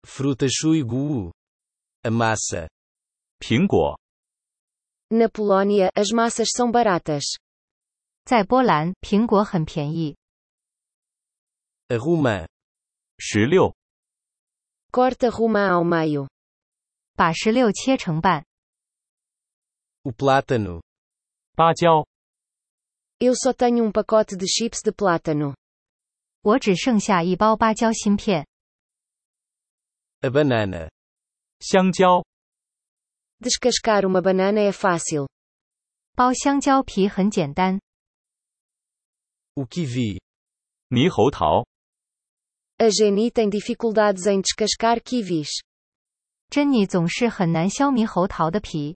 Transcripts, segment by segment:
Frutas suigu. A massa. 苹果。 Na Polónia, as massas são baratas. 在波兰，苹果很便宜。 A romã. 16。 Corta romã ao meio. 把石榴切成半。 O plátano. 芭蕉。 Eu só tenho pacote de chips de plátano. 我只剩下一包芭蕉芯片。 A banana. 香蕉。 Descascar uma banana é fácil. 剥香蕉皮很简单。 O kiwi. 猕猴桃。 A Jenny tem dificuldades em descascar kiwis. 珍妮总是很难削猕猴桃的皮。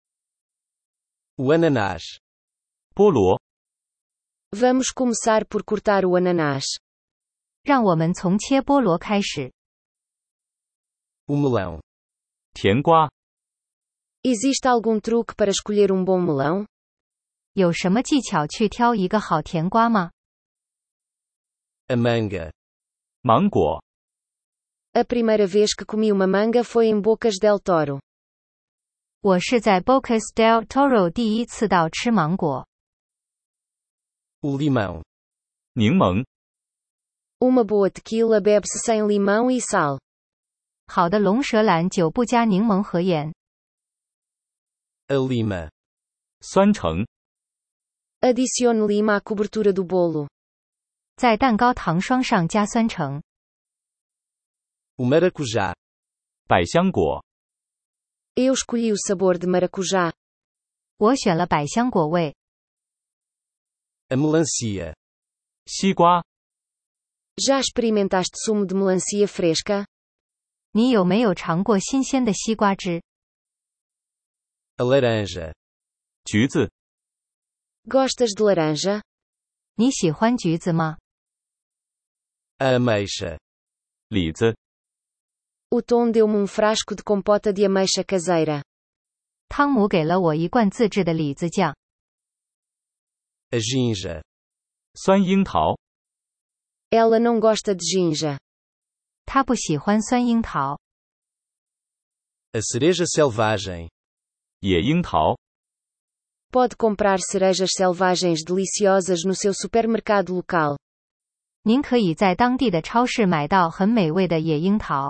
O ananás. 菠萝。 Vamos começar por cortar o ananás. 让我们从切菠萝开始。 O melão. 甜瓜。 Existe algum truque para escolher bom melão? 有什么技巧去挑一个好甜瓜吗？ A manga. 芒果。 A primeira vez que comi uma manga foi em Bocas del Toro. 我是在 Bocas del Toro 第一次到吃芒果。 O limão. 柠檬。 Uma boa tequila bebe-se sem limão e sal. 好的龙舌兰酒不加柠檬和盐。 A lima. 酸橙。 Adicione lima à cobertura do bolo. 在蛋糕糖霜上加酸橙。 O maracujá. 百香果。 Eu escolhi o sabor de maracujá. 我选了百香果味。 A melancia. 西瓜。 Já experimentaste sumo de melancia fresca? 你有没有尝过新鲜的西瓜汁？ A laranja. 橘子。 Gostas de laranja? 你喜欢橘子吗？ A ameixa. 李子。 O Tom deu-me frasco de compota de ameixa caseira. 汤姆给了我一罐自制的李子酱。 A ginja. 酸樱桃。 Ela não gosta de ginja. 他不喜欢酸樱桃。 A cereja selvagem. 野樱桃。 Pode comprar cerejas selvagens deliciosas no seu supermercado local. 您可以在当地的超市买到很美味的野樱桃。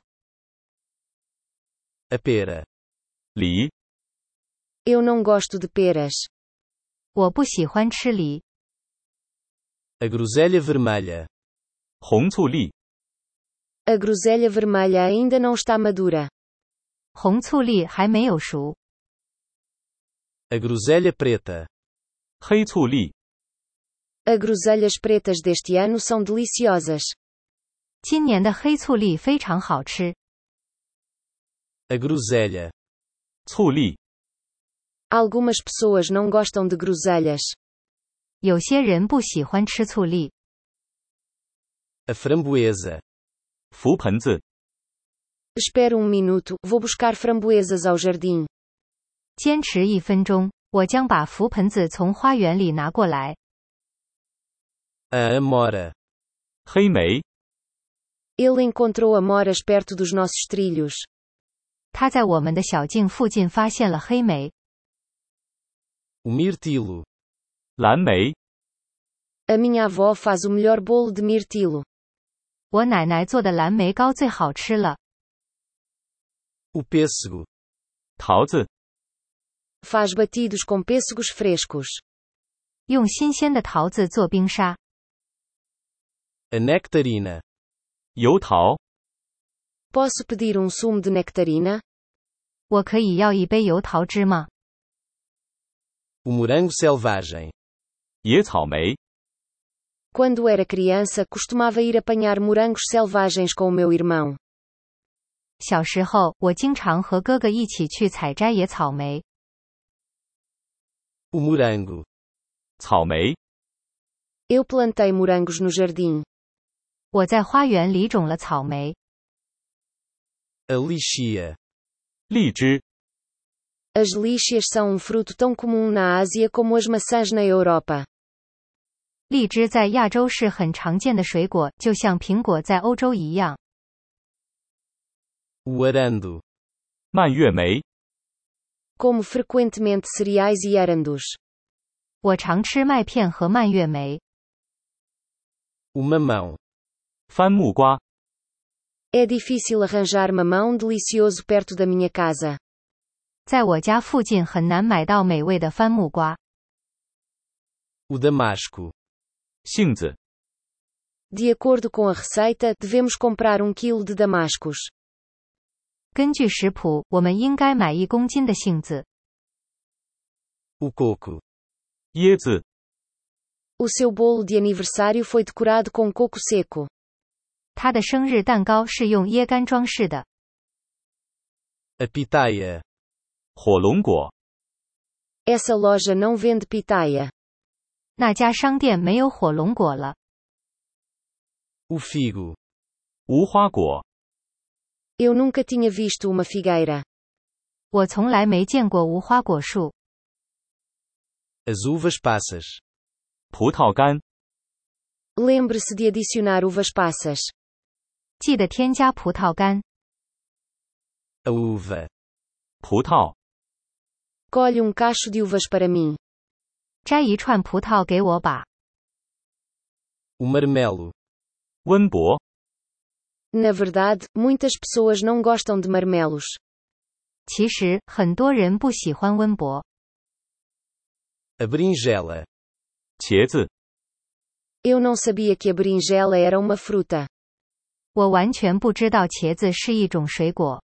A pera. 梨。 Eu não gosto de peras. 我不喜欢吃梨。 A groselha vermelha. 红醋栗。 A groselha vermelha ainda não está madura. 红醋栗还没有熟。 A groselha preta. 黑醋栗。 As groselhas pretas deste ano são deliciosas. 今年的黑醋栗非常好吃。 A groselha. 醋栗。 Algumas pessoas não gostam de groselhas. 有些人不喜欢吃醋栗。 A framboesa. 覆盆子。 Espera minuto, vou buscar framboesas ao jardim. 坚持1分钟，我将把覆盆子从花园里拿过来。 A amora. 黑莓。 Ele encontrou amoras perto dos nossos trilhos. 他在我们的小径附近发现了黑莓。 O mirtilo. 蓝莓。 A minha avó faz o melhor bolo de mirtilo. 我奶奶做的蓝莓糕最好吃了。 O pêssego. 桃子。 Faz batidos com pêssegos frescos. 用新鲜的桃子做冰沙。 A nectarina. 油桃。 Posso pedir sumo de nectarina? 我可以要一杯油桃汁吗？ O morango selvagem. 野草莓。 Quando era criança, costumava ir apanhar morangos selvagens com o meu irmão. 小时候，我经常和哥哥一起去采摘野草莓。 O morango. 草莓。 Eu plantei morangos no jardim. 我在花园里种了草莓。 A lichia. 荔枝。 As líchias são fruto tão comum na Ásia como as maçãs na Europa. 荔枝在亚洲是很常见的水果，就像苹果在欧洲一样。 o arando, 蔓越莓， Como frequentemente cereais e arandos. 我常吃麦片和蔓越莓。 o mamão, 番木瓜， É difícil arranjar mamão delicioso perto da minha casa. 在我家附近很难买到美味的番木瓜。 o damasco, 杏子， De acordo com a receita, devemos comprar 1 quilo de damascos. 根据食谱，我们应该买1公斤的杏子。 o coco, 椰子， O seu bolo de aniversário foi decorado com coco seco. 他的生日蛋糕是用椰干装饰的。 a pitaia, 火龙果， Essa loja não vende pitaia. 那家商店没有火龙果了。 o figo, 无花果， Eu nunca tinha visto uma figueira. 我从来没见过无花果树。 as uvas passas, 葡萄干， Lembre-se de adicionar uvas passas. 记得添加葡萄干。 a uva, 葡萄， Colhe cacho de uvas para mim. 摘一串葡萄给我吧。 o marmelo, 温博， Na verdade, muitas pessoas não gostam de marmelos. 其实，很多人不喜欢温博。 a berinjela, 茄子， Eu não sabia que a berinjela era uma fruta. 我完全不知道茄子是一种水果。